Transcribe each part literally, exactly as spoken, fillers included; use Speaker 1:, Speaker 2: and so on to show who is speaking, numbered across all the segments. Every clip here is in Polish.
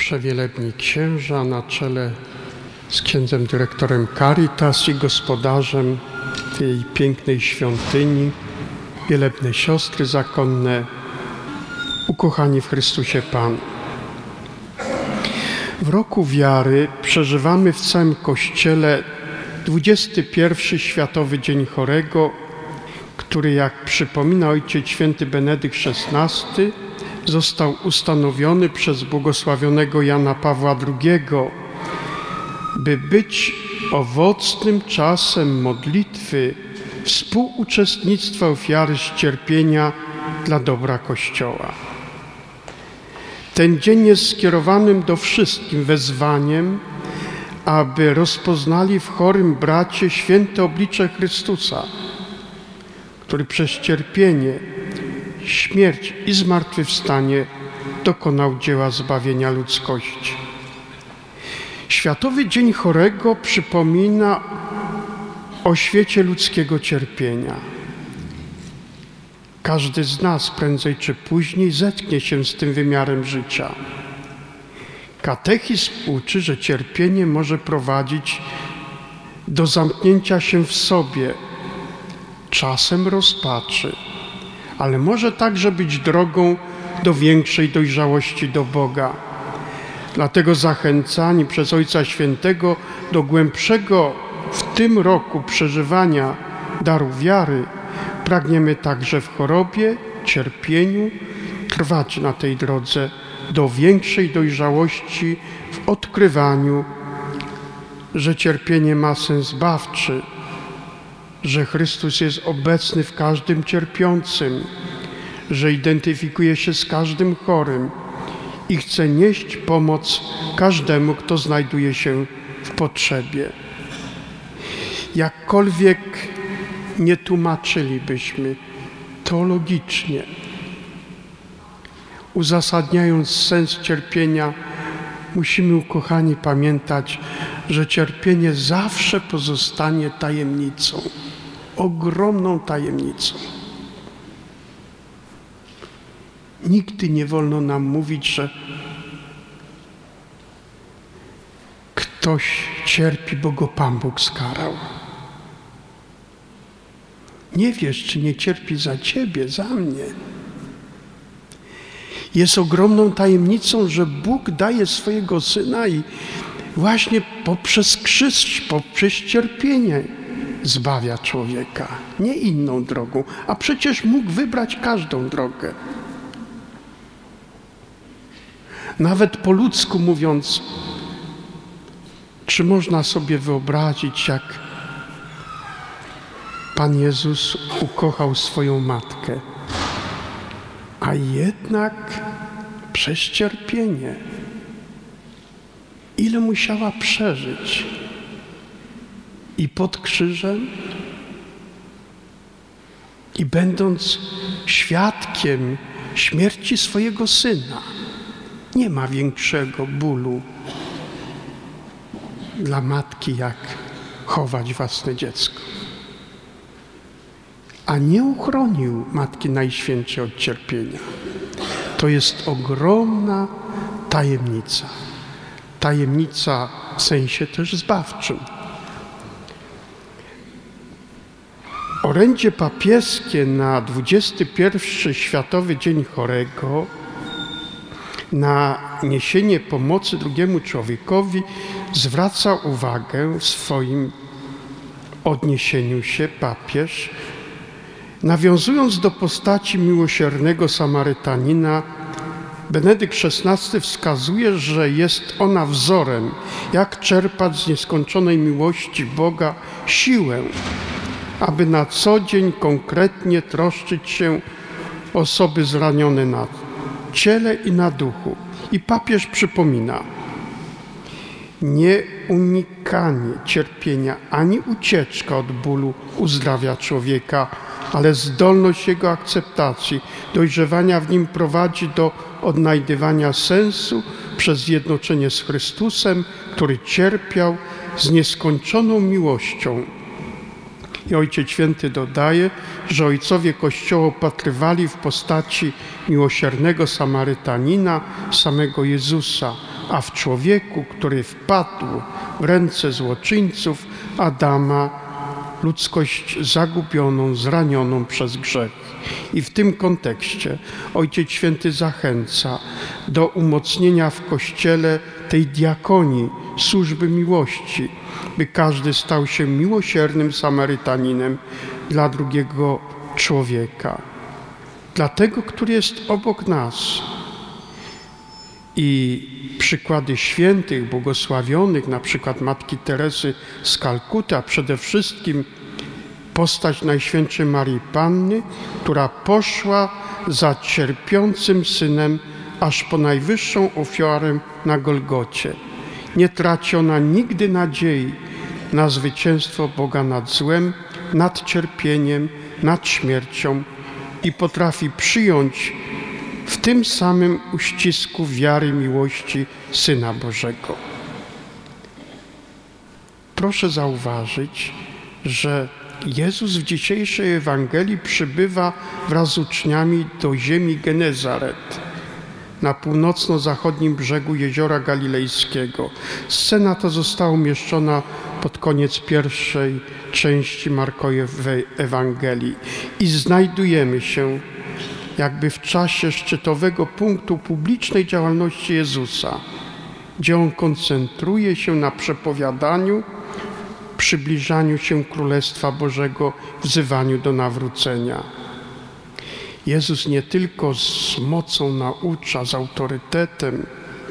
Speaker 1: Przewielebni księża na czele z księdzem dyrektorem Caritas i gospodarzem tej pięknej świątyni, wielebne siostry zakonne, ukochani w Chrystusie Pan. W roku wiary przeżywamy w całym Kościele dwudziesty pierwszy Światowy Dzień Chorego, który, jak przypomina Ojciec Święty Benedykt szesnasty, został ustanowiony przez błogosławionego Jana Pawła drugiego, by być owocnym czasem modlitwy, współuczestnictwa ofiary cierpienia dla dobra Kościoła. Ten dzień jest skierowanym do wszystkim wezwaniem, aby rozpoznali w chorym bracie święte oblicze Chrystusa, który przez cierpienie, śmierć i zmartwychwstanie dokonał dzieła zbawienia ludzkości. Światowy Dzień Chorego przypomina o świecie ludzkiego cierpienia. Każdy z nas prędzej czy później zetknie się z tym wymiarem życia. Katechizm uczy, że cierpienie może prowadzić do zamknięcia się w sobie, czasem rozpaczy, ale może także być drogą do większej dojrzałości do Boga. Dlatego zachęcani przez Ojca Świętego do głębszego w tym roku przeżywania daru wiary, pragniemy także w chorobie, cierpieniu trwać na tej drodze do większej dojrzałości w odkrywaniu, że cierpienie ma sens zbawczy, że Chrystus jest obecny w każdym cierpiącym, że identyfikuje się z każdym chorym i chce nieść pomoc każdemu, kto znajduje się w potrzebie. Jakkolwiek nie tłumaczylibyśmy teologicznie, uzasadniając sens cierpienia, musimy, ukochani, pamiętać, że cierpienie zawsze pozostanie tajemnicą, ogromną tajemnicą. Nigdy nie wolno nam mówić, że ktoś cierpi, bo go Pan Bóg skarał. Nie wiesz, czy nie cierpi za ciebie, za mnie. Jest ogromną tajemnicą, że Bóg daje swojego Syna i właśnie poprzez krzyż, poprzez cierpienie zbawia człowieka, nie inną drogą, a przecież mógł wybrać każdą drogę. Nawet po ludzku mówiąc, czy można sobie wyobrazić, jak Pan Jezus ukochał swoją matkę, a jednak przez cierpienie, ile musiała przeżyć i pod krzyżem, i będąc świadkiem śmierci swojego Syna. Nie ma większego bólu dla matki, jak chować własne dziecko. A nie uchronił Matki Najświętszej od cierpienia. To jest ogromna tajemnica. Tajemnica w sensie też zbawczym. Orędzie papieskie na dwudziesty pierwszy Światowy Dzień Chorego, na niesienie pomocy drugiemu człowiekowi, zwraca uwagę w swoim odniesieniu się papież, nawiązując do postaci miłosiernego Samarytanina. Benedykt szesnasty wskazuje, że jest ona wzorem, jak czerpać z nieskończonej miłości Boga siłę, aby na co dzień konkretnie troszczyć się o osoby zranione na ciele i na duchu. I papież przypomina: nie unikanie cierpienia ani ucieczka od bólu uzdrawia człowieka, ale zdolność jego akceptacji, dojrzewania w nim prowadzi do odnajdywania sensu przez zjednoczenie z Chrystusem, który cierpiał z nieskończoną miłością. I Ojciec Święty dodaje, że ojcowie Kościoła upatrywali w postaci miłosiernego Samarytanina samego Jezusa, a w człowieku, który wpadł w ręce złoczyńców, Adama, ludzkość zagubioną, zranioną przez grzech. I w tym kontekście Ojciec Święty zachęca do umocnienia w Kościele tej diakonii, służby miłości, by każdy stał się miłosiernym Samarytaninem dla drugiego człowieka, dla tego, który jest obok nas. I przykłady świętych, błogosławionych, na przykład Matki Teresy z Kalkuty, a przede wszystkim postać Najświętszej Maryi Panny, która poszła za cierpiącym Synem aż po najwyższą ofiarę na Golgocie. Nie traci ona nigdy nadziei na zwycięstwo Boga nad złem, nad cierpieniem, nad śmiercią i potrafi przyjąć w tym samym uścisku wiary, miłości Syna Bożego. Proszę zauważyć, że Jezus w dzisiejszej Ewangelii przybywa wraz z uczniami do ziemi Genezaret, na północno-zachodnim brzegu Jeziora Galilejskiego. Scena ta została umieszczona pod koniec pierwszej części Markowej Ewangelii i znajdujemy się jakby w czasie szczytowego punktu publicznej działalności Jezusa, gdzie On koncentruje się na przepowiadaniu, przybliżaniu się Królestwa Bożego, wzywaniu do nawrócenia. Jezus nie tylko z mocą naucza, z autorytetem,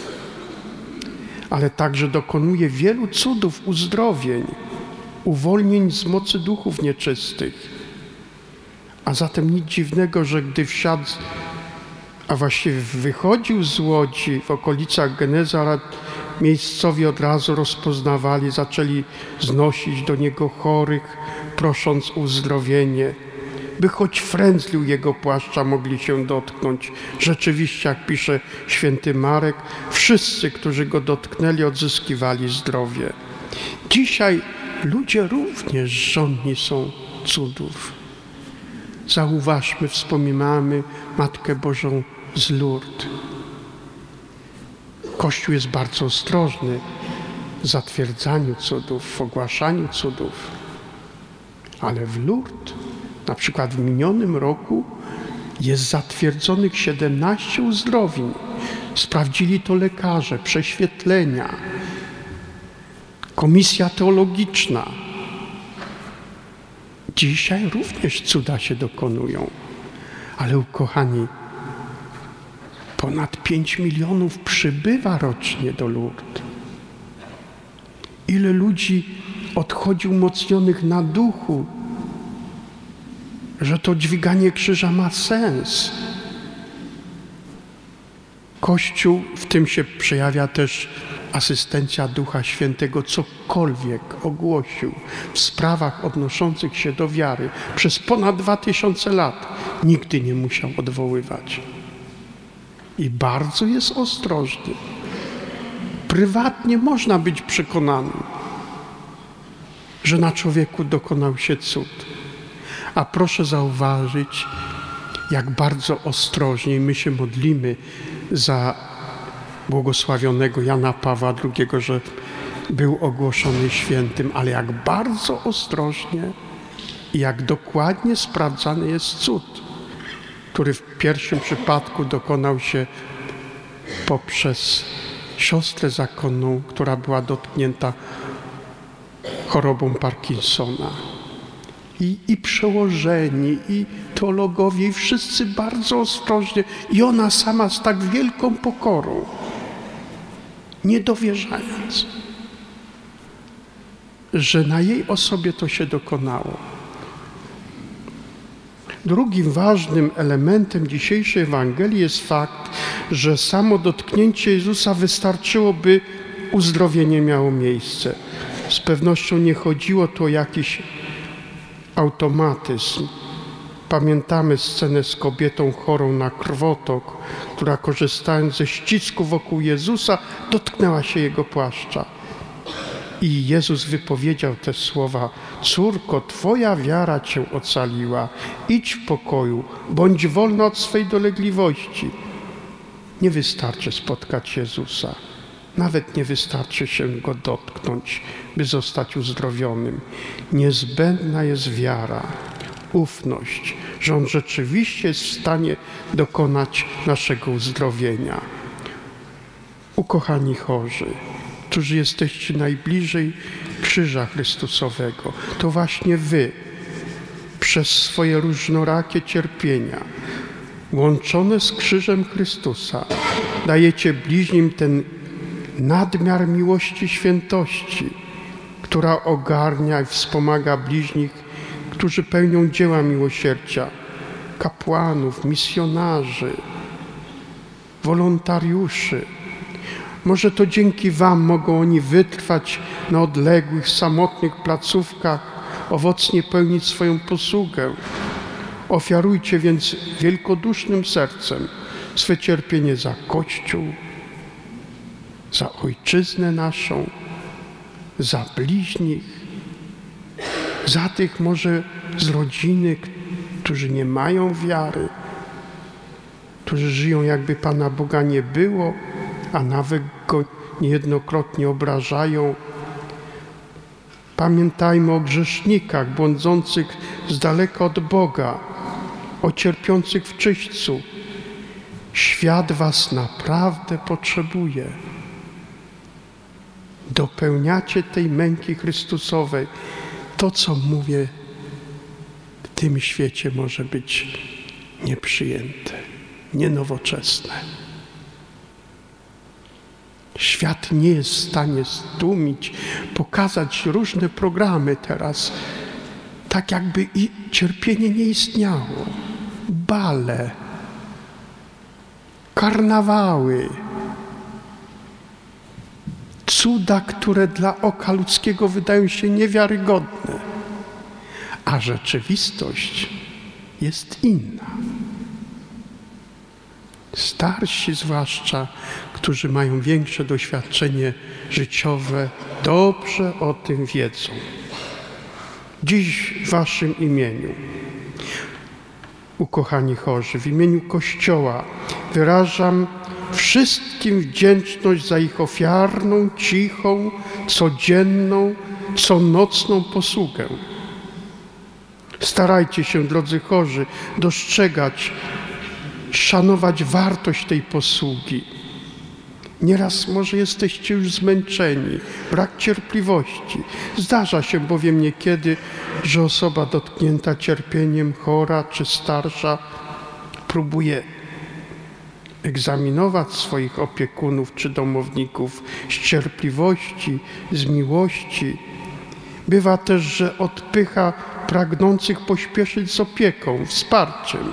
Speaker 1: ale także dokonuje wielu cudów, uzdrowień, uwolnień z mocy duchów nieczystych. A zatem nic dziwnego, że gdy wsiadł, a właściwie wychodził z łodzi w okolicach Genezaret, miejscowi od razu rozpoznawali, zaczęli znosić do Niego chorych, prosząc o uzdrowienie, by choć frędzlił Jego płaszcza mogli się dotknąć. Rzeczywiście, jak pisze święty Marek, wszyscy, którzy Go dotknęli, odzyskiwali zdrowie. Dzisiaj ludzie również żądni są cudów. Zauważmy, wspominamy Matkę Bożą z Lourdes. Kościół jest bardzo ostrożny w zatwierdzaniu cudów, w ogłaszaniu cudów. Ale w Lourdes, na przykład w minionym roku, jest zatwierdzonych siedemnaście uzdrowień. Sprawdzili to lekarze, prześwietlenia, komisja teologiczna. Dzisiaj również cuda się dokonują, ale ukochani, ponad pięć milionów przybywa rocznie do Lourdes. Ile ludzi odchodzi umocnionych na duchu, że to dźwiganie krzyża ma sens. Kościół, w tym się przejawia też asystencja Ducha Świętego, cokolwiek ogłosił w sprawach odnoszących się do wiary przez ponad dwa tysiące lat, nigdy nie musiał odwoływać. I bardzo jest ostrożny. Prywatnie można być przekonanym, że na człowieku dokonał się cud. A proszę zauważyć, jak bardzo ostrożnie my się modlimy za błogosławionego Jana Pawła drugiego, że był ogłoszony świętym, ale jak bardzo ostrożnie i jak dokładnie sprawdzany jest cud, który w pierwszym przypadku dokonał się poprzez siostrę zakonną, która była dotknięta chorobą Parkinsona. I, i przełożeni, i teologowie, i wszyscy bardzo ostrożnie. I ona sama z tak wielką pokorą, nie dowierzając, że na jej osobie to się dokonało. Drugim ważnym elementem dzisiejszej Ewangelii jest fakt, że samo dotknięcie Jezusa wystarczyło, by uzdrowienie miało miejsce. Z pewnością nie chodziło tu o jakiś automatyzm. Pamiętamy scenę z kobietą chorą na krwotok, która korzystając ze ścisku wokół Jezusa dotknęła się Jego płaszcza. I Jezus wypowiedział te słowa: córko, Twoja wiara Cię ocaliła, idź w pokoju, bądź wolna od swej dolegliwości. Nie wystarczy spotkać Jezusa. Nawet nie wystarczy się go dotknąć, by zostać uzdrowionym. Niezbędna jest wiara, ufność, że On rzeczywiście jest w stanie dokonać naszego uzdrowienia. Ukochani chorzy, którzy jesteście najbliżej krzyża Chrystusowego, to właśnie wy przez swoje różnorakie cierpienia łączone z krzyżem Chrystusa dajecie bliźnim ten nadmiar miłości świętości, która ogarnia i wspomaga bliźnich, którzy pełnią dzieła miłosierdzia, kapłanów, misjonarzy, wolontariuszy. Może to dzięki wam mogą oni wytrwać na odległych, samotnych placówkach, owocnie pełnić swoją posługę. Ofiarujcie więc wielkodusznym sercem swe cierpienie za Kościół, za Ojczyznę naszą, za bliźnich, za tych może z rodziny, którzy nie mają wiary, którzy żyją jakby Pana Boga nie było, a nawet Go niejednokrotnie obrażają. Pamiętajmy o grzesznikach błądzących z daleka od Boga, o cierpiących w czyśćcu. Świat was naprawdę potrzebuje. Dopełniacie tej męki Chrystusowej. To, co mówię, w tym świecie może być nieprzyjęte, nienowoczesne. Świat nie jest w stanie stłumić, pokazać różne programy teraz, tak jakby i cierpienie nie istniało. Bale, karnawały, cuda, które dla oka ludzkiego wydają się niewiarygodne, a rzeczywistość jest inna. Starsi zwłaszcza, którzy mają większe doświadczenie życiowe, dobrze o tym wiedzą. Dziś w waszym imieniu, ukochani chorzy, w imieniu Kościoła wyrażam wszystkim wdzięczność za ich ofiarną, cichą, codzienną, conocną posługę. Starajcie się, drodzy chorzy, dostrzegać, szanować wartość tej posługi. Nieraz może jesteście już zmęczeni, brak cierpliwości. Zdarza się bowiem niekiedy, że osoba dotknięta cierpieniem, chora czy starsza, próbuje egzaminować swoich opiekunów czy domowników z cierpliwości, z miłości. Bywa też, że odpycha pragnących pośpieszyć z opieką, wsparciem.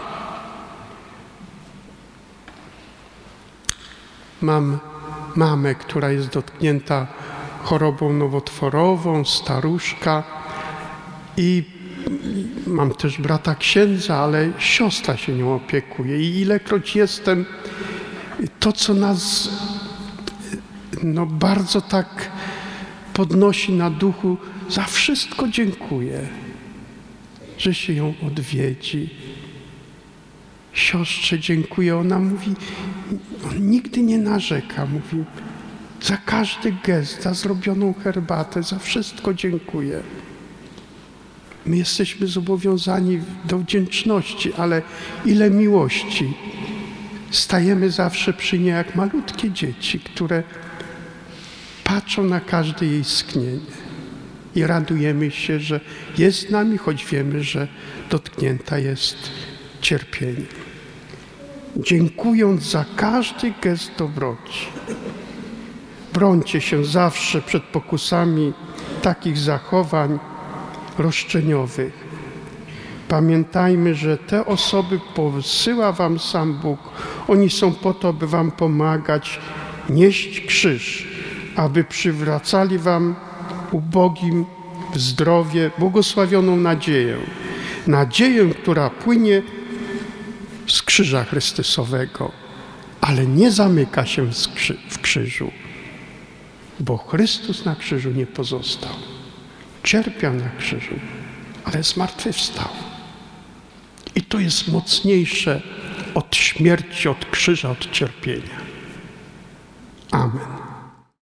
Speaker 1: Mam mamę, która jest dotknięta chorobą nowotworową, staruszka, i mam też brata księdza, ale siostra się nią opiekuje. I ilekroć jestem, to co nas no, bardzo tak podnosi na duchu, za wszystko dziękuję, że się ją odwiedzi. Siostrze dziękuję. Ona mówi, on nigdy nie narzeka. Mówi, za każdy gest, za zrobioną herbatę, za wszystko dziękuję. My jesteśmy zobowiązani do wdzięczności, ale ile miłości. Stajemy zawsze przy niej jak malutkie dzieci, które patrzą na każde jej sknienie i radujemy się, że jest z nami, choć wiemy, że dotknięta jest cierpieniem. Dziękując za każdy gest dobroci, brońcie się zawsze przed pokusami takich zachowań roszczeniowych. Pamiętajmy, że te osoby posyła wam sam Bóg. Oni są po to, by wam pomagać nieść krzyż, aby przywracali wam ubogim zdrowie, błogosławioną nadzieję. Nadzieję, która płynie z krzyża Chrystusowego, ale nie zamyka się w krzyżu, bo Chrystus na krzyżu nie pozostał. Cierpiał na krzyżu, ale zmartwychwstał. I to jest mocniejsze od śmierci, od krzyża, od cierpienia. Amen.